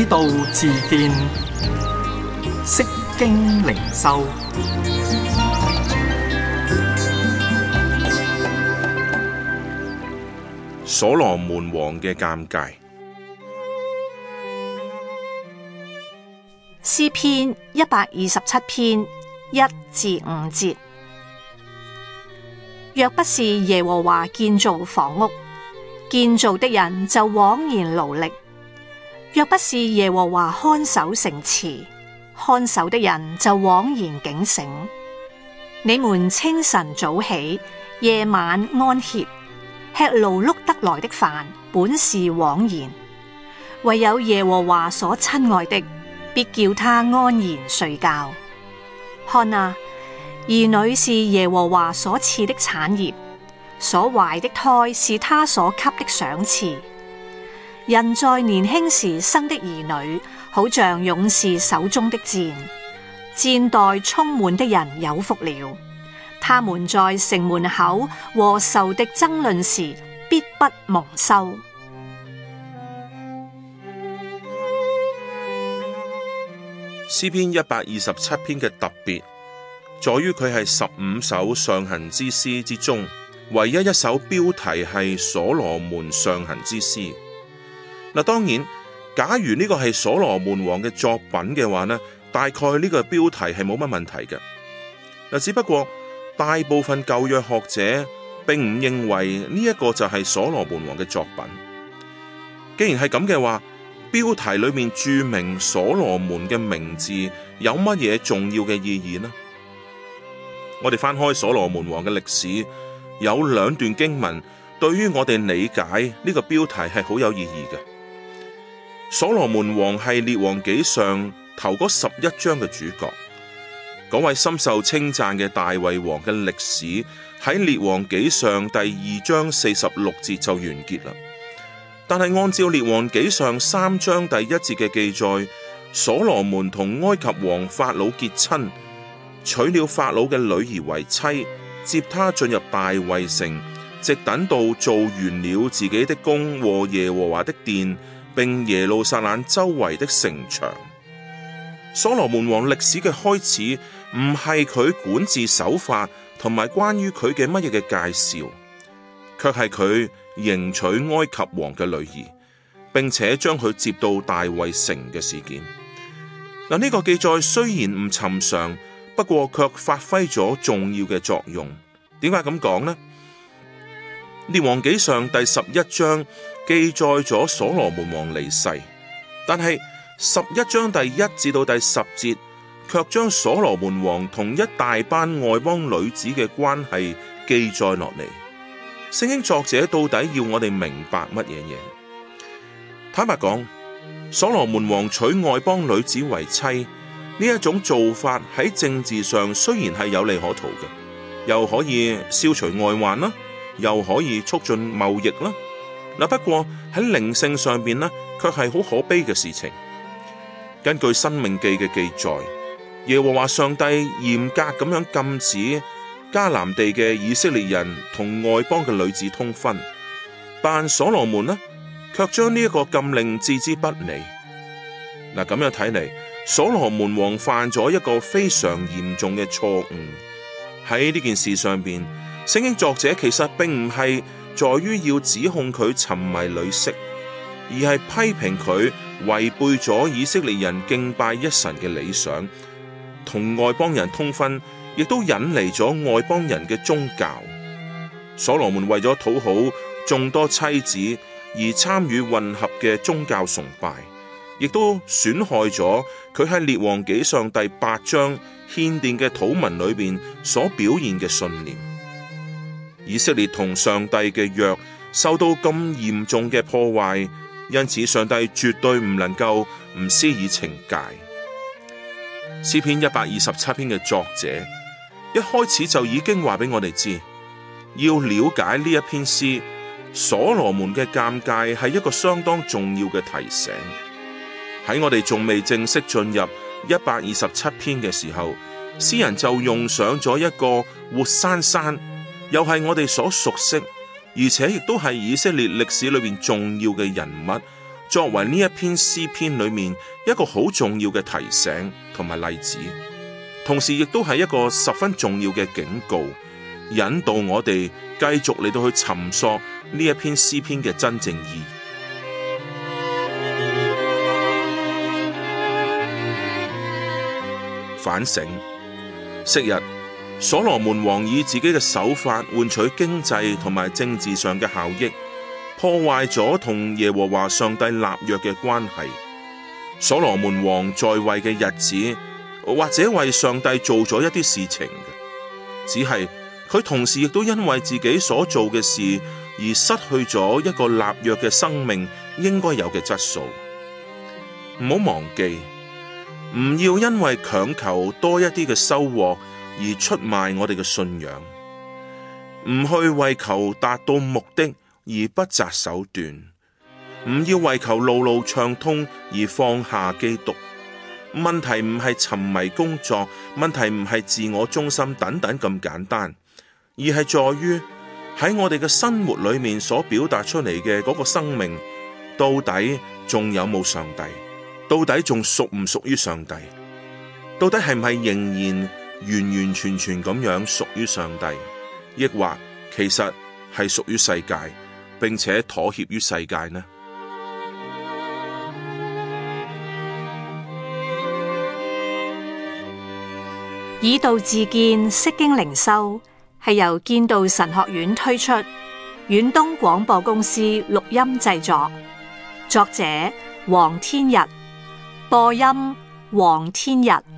道自見，釋經靈修。 所羅門王嘅尷尬。 詩篇127篇1至5節：若不是耶和華建造房屋，建造的人就枉然勞力；若不是耶和華看守城池，看守的人就枉然警醒。你們清晨早起，夜晚安歇，吃勞碌得來的飯，本是枉然；唯有耶和華所親愛的，必叫他安然睡覺。看啊，兒女是耶和華所賜的產業，所懷的胎是他所給的賞賜。人在年輕時生的兒女，好像勇士手中的箭，箭袋充滿的人有福了。他們在城門口和仇敵爭論時，必不蒙羞。 詩篇127篇嘅特別，在於佢係15首上行之詩之中，唯一一首標題係所羅門上行之詩。嗱，當然，假如呢個係所羅門王嘅作品嘅話呢，大概呢個標題係冇乜問題嘅。嗱，只不過大部分舊約學者並唔認為呢一個就係所羅門王嘅作品。既然係咁嘅話，標題裏面注明所羅門嘅名字有乜嘢重要嘅意義呢？我哋翻開所羅門王嘅歷史，有2段經文對於我哋理解呢個標題係好有意義嘅。所羅門王係列王紀上頭嗰11章嘅主角，嗰位深受稱讚嘅大衛王嘅歷史喺列王紀上第2章46節就完結啦。但係按照列王紀上3章第1節嘅記載，所羅門同埃及王法老結親，娶了法老嘅女兒為妻，接他進入大衛城，直等到做完了自己的宮和耶和華的殿，並耶路撒冷周圍的城牆。所羅門王歷史嘅開始唔係佢管治手法同埋關於佢嘅乜嘢嘅介紹，卻係佢迎娶埃及王嘅女兒，並且將佢接到大衛城嘅事件。嗱，呢個記載雖然唔尋常，不過卻發揮咗重要嘅作用。點解咁講呢？列王紀上第11章記載咗所羅門王離世，但係11章第1至到第10節卻將所羅門王同一大班外邦女子嘅關係記載落嚟。聖經作者到底要我哋明白乜嘢嘢？坦白講，所羅門王娶外邦女子為妻呢一種做法喺政治上雖然係有利可圖嘅，又可以消除外患啦，又可以促進貿易啦。不過喺靈性上邊呢，卻係好可悲嘅事情。根據申命記嘅記載，耶和華上帝嚴格咁樣禁止迦南地嘅以色列人同外邦嘅女子通婚，但所羅門呢，卻將呢一個禁令置之不理。咁樣睇嚟，所羅門王犯咗一個非常嚴重嘅錯誤。喺呢件事上邊，聖經作者其實並唔係在於要指控佢沉迷女色，而係批評佢違背咗以色列人敬拜一神嘅理想，同外邦人通婚，亦都引嚟咗外邦人嘅宗教。所羅門為咗討好眾多妻子而參與混合嘅宗教崇拜，亦都損害咗佢喺列王紀上第8章獻殿嘅禱文裏邊所表現嘅信念。以色列同上帝嘅約受到咁嚴重嘅破壞，因此上帝絕對唔能夠唔施以懲戒。詩篇127篇嘅作者一開始就已經話俾我哋知，要了解呢一篇詩，所羅門嘅尷尬係一個相當重要嘅提醒。喺我哋仲未正式進入127篇嘅時候，詩人就用上咗一個活生生，又係我哋所熟悉，而且亦都係以色列歷史裏邊重要嘅人物， 作為呢一篇詩篇裏面一個好重要嘅提醒同埋例子，同時亦都係一個十分重要嘅警告，引導我哋繼續嚟到去尋索呢一篇詩篇嘅真正意義。反省，昔日所羅門王以自己嘅手法換取經濟同埋政治上嘅效益，破壞咗同耶和華上帝立約嘅關係。所羅門王在位嘅日子，或者為上帝做咗一啲事情嘅，只係佢同時亦都因為自己所做嘅事而失去咗一個立約嘅生命應該有嘅質素。唔好忘記，唔要因為強求多一啲嘅收穫而出賣我哋嘅信仰，唔去為求達到目的而不擇手段，唔要為求路路暢通而放下基督。問題唔係沉迷工作，問題唔係自我中心等等咁簡單，而係在於喺我哋嘅生活裏面所表達出嚟嘅嗰個生命，到底仲有冇上帝？到底仲屬唔屬於上帝？到底係唔係仍然完完全全咁樣屬於上帝？抑或其實係屬於世界，並且妥協於世界呢？ 以道自見，釋經靈修係由建道神學院推出，遠東廣播公司錄音製作，作者黃天日，播音黃天日。